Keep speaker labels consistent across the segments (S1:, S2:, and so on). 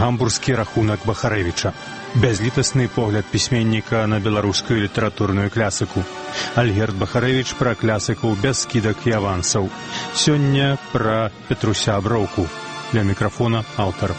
S1: гамбургскі рахунак Бахарэвіча. Бязлітасны погляд пісьменніка на беларускую літаратурную клясыку. Альгерд Бахарэвіч пра клясыкаў без скідак і авансаў. Сёння пра Петруся Броўку. Для мікрафона аўтар.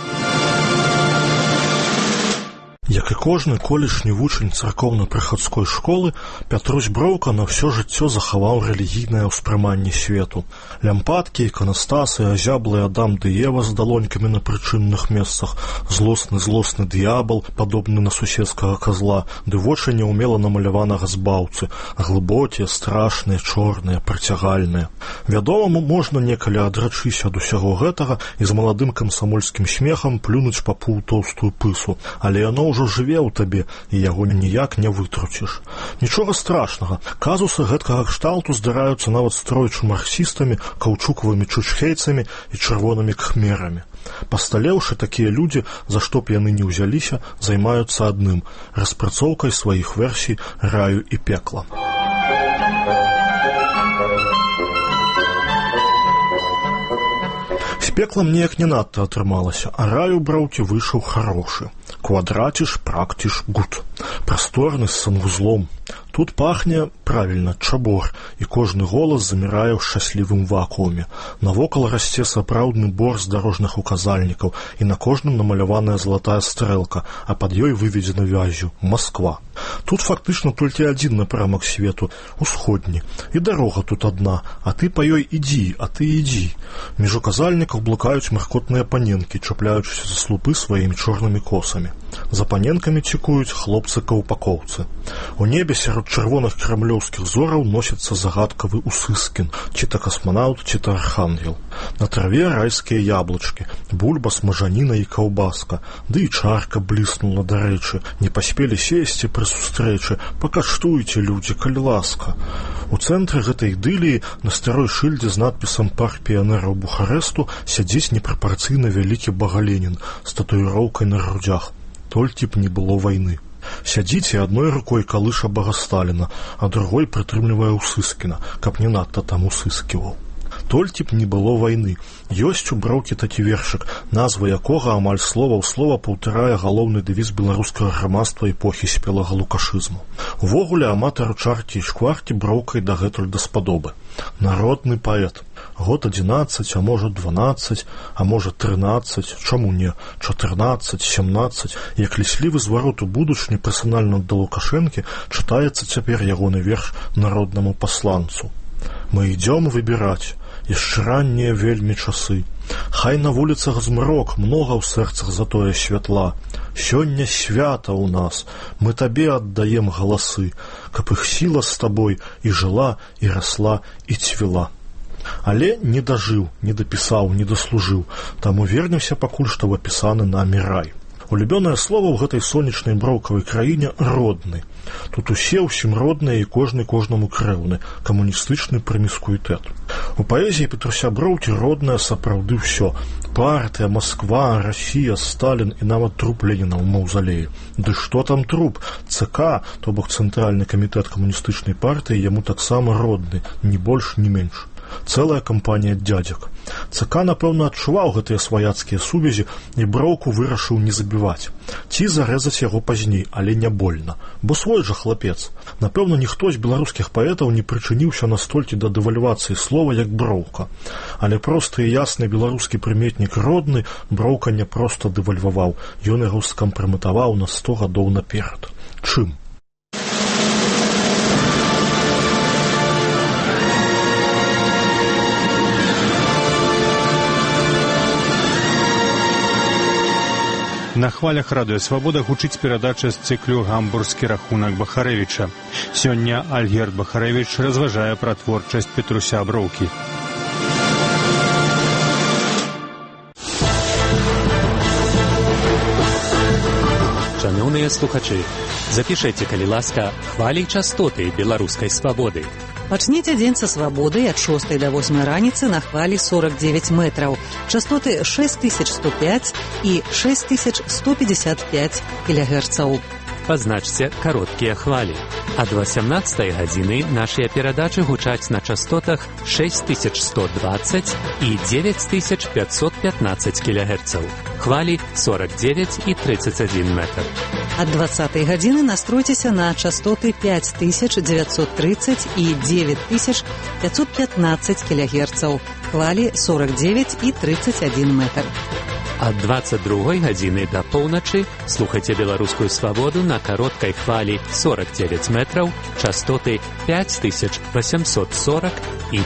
S2: Як і кожны колішні вучань царкоўна-прыхадской школы, Пятрусь Броўка на ўсё жыццё захаваў рэлігійнае ўспрыманне свету. Лямпадкі, іканастасы, азяблы Адам ды Ева з далонькамі на прычынных месцах, злосны д'ябал, падобны на суседскага казла, ды вочы няўмела намаляванага збаўцы, глыбокія, страшныя, чорныя, прыцягальныя. Вядома, можна некалі адрачыся ад усяго гэтага і з маладым камсамольскім смехам плюнуць папу ў тоўстую пысу, але яно ўжо жыве ў табе, і яго ніяк не вытруціш. Нічога страшнага. Казусы гэткага кшталту здараюцца нават з тройчу марксістамі, каўчукавымі чучхейцамі і чырвонымі кхмерамі. Пасталеўшы, такія людзі, за што б яны не ўзяліся, займаюцца адным – распрацоўкай сваіх версій раю і пекла. З пеклам неяк не надта атрымалася, а рай у Браўкі выйшаў харошы. Квадраціш, практіш, гуд. Прасторны з санвузлом. Тут пахне, правільна, чабор, і кожны голас замірае ў шчаслівым вакууме. Навокал расце сапраўдны бор з дарожных указальнікаў, і на кожным намаляваная залатая стрэлка, а пад ёй выведзена вяззю – Масква. Тут фактычна толькі адзін напрамак свету – усходні. І дарога тут адна, а ты па ёй ідзі, а ты ідзі. Між указальнікаў блукаюць маркотныя паненкі, чапляючыся за слупы сваімі чорнымі косамі. За паненкамі цікуюць хлопцы-каўпакоўцы. У небе сярод чырвоных крамлёўскіх зораў носіцца загадкавы Усыскін, ці то касманаўт, ці то архангел. На траве райскія яблычкі, бульба, смажаніна і каўбаска, ды і чарка бліснула дарэчы. Не паспелі сесці пры сустрэчы, пакаштуйце, людзі, калі ласка. У цэнтры гэтай ідыліі на старой шыльдзе з надпісам «Парк піянераў Бухарэсту» сядзіць непрапарцыйна вялікі Багаленін з татуіроўкай на грудзях. Толькі б не было вайны. Сядзіць і адной рукой калыша бага Сталіна, а другой прытрымлівае Усыскіна, каб не надта там усысківаў. Толькі б не было вайны. Ёсць у Браўкі такі вершык, назва якога амаль слова ў слова паўтарае галоўны дэвіз беларускага грамадства эпохі спелага лукашызму. Увогуле, аматару чаркі і шкваркі Браўкай дагэтуль даспадобы. Народны паэт. Год 11, а можа 12, а можа 13, чаму не 14, 17. Як ліслівы зварот у будучні персанальна да Лукашэнкі чытаецца цяпер ягоны верш народнаму пасланцу. Мы ідём выбіраць, яшчэ раннія вельмі часы. Хай на вуліцах змрок, многа ў сэрцах затое святла. Сёння свята ў нас, мы табе аддаем галасы, каб іх сіла з табой і жыла, і расла, і цвіла. Але не дажыў, не дапісаў, не даслужыў, таму вернемся пакуль што в апісаны нами рай. Улюбёнае слова ў гэтай сонечнай браўкавай краіне родны. Тут усе ўсім родныя і кожны кожнаму крэўны, камуністычны праміскуітэт. У паэзіі Петруся Броўкі роднае сапраўды ўсё. Партыя, Масква, Расія, Сталін і нават труп Леніна ў маўзалеі. Ды што там труп? ЦК, то бок Цэнтральны камітэт камуністычнай партыі, яму таксама родны, ні больш, ні менш. Цэлая кампанія дзядзек. ЦК, напэўна, адчуваў гэтыя сваяцкія сувязі і Броўку вырашыў не забіваць. Ці зарэзаць яго пазней, але не больна. Бо свой жа хлапец. Напэўна, ніхто з беларускіх паэтаў не прычыніўся настолькі да дэвальвацыі слова, як Броўка. Але просты і ясны беларускі прыметнік родны Броўка не проста дэвальваваў. Ён яго скампраметаваў на 100 гадоў наперад. Чым?
S1: На хвалях радыё «Свабода» гучыць перадача з цыклю «Гамбургскі рахунак Бахарэвіча». Сёння Альгерд Бахарэвіч разважае пра творчасць Петруся Броўкі.
S3: Шановныя слухачы, запішайце, калі ласка, хвалі частоты беларускай свабоды.
S4: Пачніце дзень са свабодай ад 6 до 8 раніцы на хвалі 49 метраў. Частоты 6105 і 6155 кілягерцаў.
S3: Пазначце кароткія хвалі. А до 18 гадзіны нашыя перадачы гучаць на частотах 6120 і 9515 кГц. Хвалі 49 і 31 метр.
S4: Ад 20 гадзіны настройцеся на частоты 5930 і 9515 кГц. Хвалі 49 і 31 метр.
S3: Ад 22 гадзіны да поўначы слухайце «Беларускую свабоду» на кароткай хвалі 49 метраў, частоты 5840 і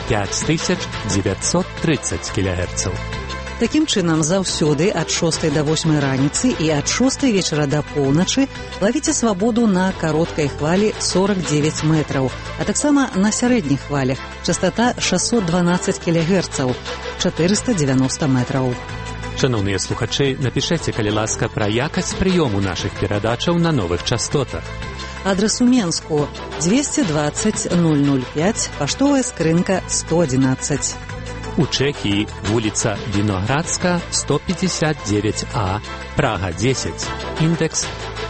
S3: 5930 кГц.
S4: Такім чынам, заўсёды ад 6 до 8 раніцы і ад 6 вечара да поўначы лавіце свабоду на кароткай хвалі 49 метраў, а таксама на сярэдніх хвалях частота 612 кГц, 490 метраў.
S3: Шановныя слухачы, напішэце, калі ласка, пра якасць прыёму нашых перадачаў на новых частотах.
S4: Адрес у Менску 220 005, паштовая скрынка 111.
S3: У Чэхіі вуліца Віноградска, 159А, Прага 10, індекс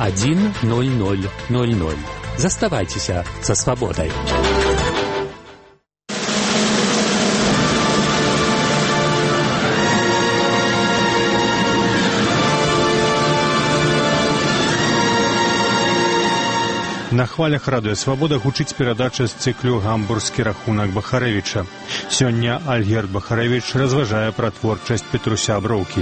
S3: 10000. Заставайцеся са свабодай.
S1: На хвалях радыё «Свабода» гучыць перадача з цыклю «Гамбургскі рахунак Бахарэвіча». Сёння Альгерд Бахарэвіч разважае пра творчасць Петруся Броўкі.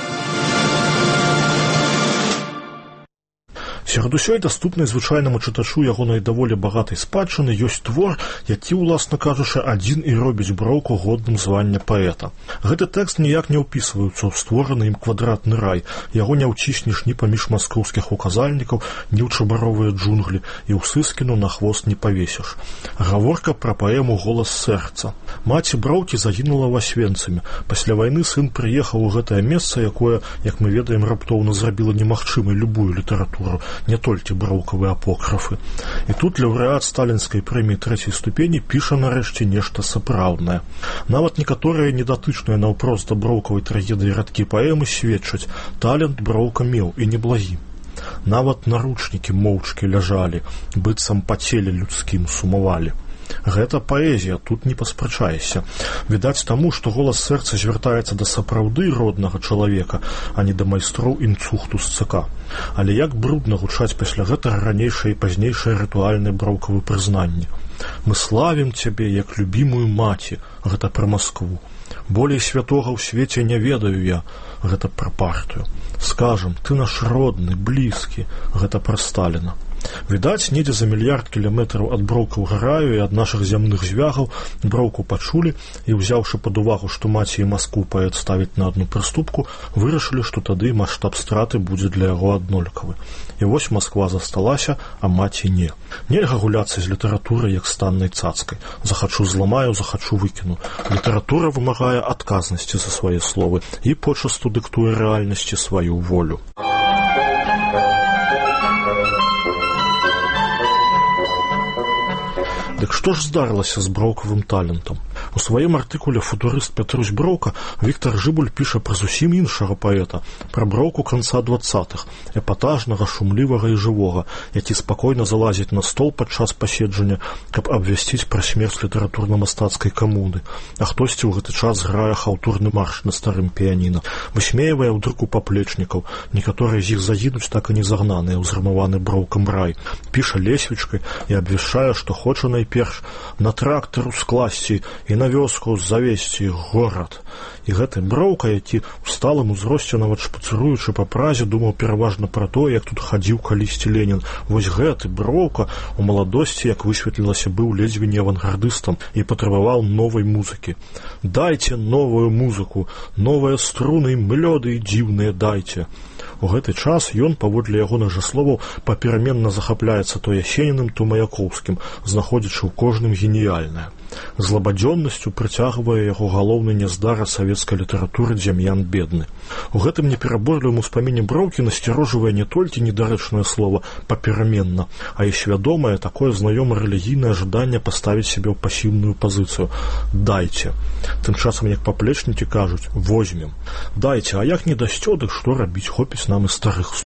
S2: Сярод усёй даступнай звычайнаму чытачу ягонай даволі багатай спадчыны ёсць твор, які, уласна кажучы, адзін і робіць Броўку годным звання паэта. Гэты тэкст ніяк не ўпісваецца ў створаны ім квадратны рай, яго не ўціснеш ні паміж маскоўскіх указальнікаў, ні ў чабаровыя джунглі, і ў сыскіну на хвост не павесіш. Гаворка пра паэму «Голас сэрца». Маці Броўкі загінула ў Асвенцыме. Пасля вайны сын прыехаў у гэтае месца, якое, як мы ведаем, раптоўна зрабіла немагчымай любую літаратуру, не толькі броўкавыя апокрыфы. І тут лаўрэат сталінскай прэміі 3-й ступені піша нарэшце нешта сапраўднае. Нават некаторыя недатычныя наўпрост да броўкавай трагедыі радкі паэмы сведчаць: талент Броўка меў і неблагі. Нават наручнікі моўчкі ляжалі, быццам па целе людскім сумавалі. Гэта паэзія, тут не паспрачаешся. Відаць таму, што голас сэрца звяртаецца да сапраўды роднага чалавека, а не да майстроў інцухту з ЦК. Але як брудна гучаць пасля гэтага ранейшае і пазнейшае рытуальнае броўкавы прызнанні. Мы славім цябе, як любімую маці, гэта пра Маскву. Болей святога ў свеце не ведаю я, гэта пра партыю. Скажам, ты наш родны, блізкі, гэта пра Сталіна. Відаць, недзе за мільярд кіламетраў ад Броўкавага раю і ад нашых зямных звягаў Броўку пачулі і, узяўшы пад увагу, што маці і Маскву паэт ставіць на адну прыступку, вырашылі, што тады маштаб страты будзе для яго аднолькавы. І вось Масква засталася, а маці не. Нельга гуляцца з літаратурай, як з таннай цацкай. Захачу зламаю, захачу выкіну. Літаратура вымагае адказнасці за свае словы і почасту дыктуе рэальнасці сваю волю. Дык што ж здарылася з броўкавым талентам? У сваім артыкуле «Футурыст Петрусь Броўка» Віктар Жыбуль піша пра зусім іншага паэта, пра Броўку канца 20-х, эпатажнага, шумлівага і жывога, які спакойна залазіць на стол падчас паседжання, каб абвясціць пра смерць літаратурна-мастацкай камуны, а хтосьці ў гэты час грае хаўтурны марш на старым піяніна, высмейвае ў друку паплечнікаў, некаторыя з іх загінуць так і не загнаныя ў зрамаваны Броўкам рай, піша лесвічкай і абвяшчае, што хоча найперш на трактару скласці і на вёску завесці горад. І гэты Броўка, які ў сталым узросце, нават шпацыруючы па празе, думаў пераважна пра тое, як тут хадзіў калісьці Ленін. Вось гэты Броўка у маладосці, як высветлілася, быў ледзьве не авангардыстам і патрабаваў новай музыкі. Дайце новую музыку, новыя струны, мелодыі дзіўныя дайце. У гэты час ён, паводле ягоных жа словаў, папераменна захапляецца то Ясенінным, то Маяковскім, знаходзячы ў кожным геніяльнае. Злабадзённасцю прыцягвае яго галоўны няздара савецкай літаратуры Дзям'ян Бедны. У гэтым непераборлівым успаміне Броўкі насцярожвае не толькі недарэчнае слова «папераменна», а і свядомае, такое знаёмае рэлігійнае жаданне паставіць сябе ў пасіўную пазіцыю. Дайце. Тым часам, як паплечнікі кажуць, возьмем. Дайце, а як не дасцё, дык што рабіць, хопіць нам і старых